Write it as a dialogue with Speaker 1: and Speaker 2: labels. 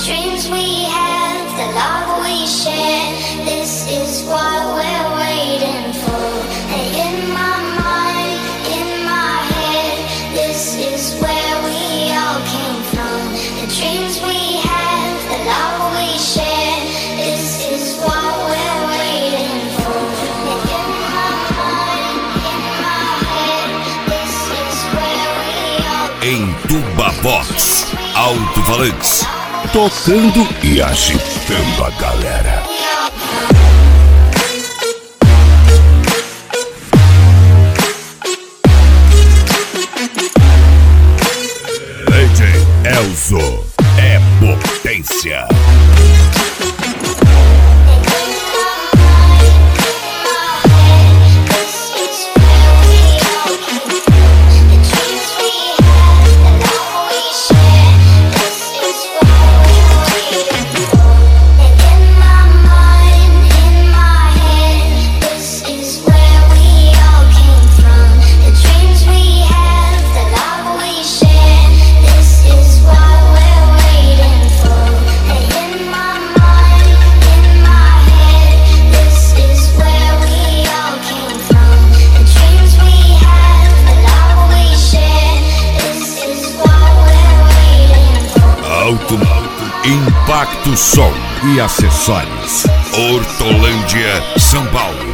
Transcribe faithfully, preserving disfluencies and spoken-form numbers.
Speaker 1: dreams we have, the love we share, this is what we're waiting for. And in my mind, in my head, this is where we all came from. The dreams we have, the love we share, this is what we're waiting for. And in my mind, in my head, this is where we all came from.
Speaker 2: Entuba Box, alto-falantes,
Speaker 3: tocando e agitando a galera.
Speaker 2: D J Elzo é potência. Alto, Impacto Som e acessórios. Hortolândia, São Paulo.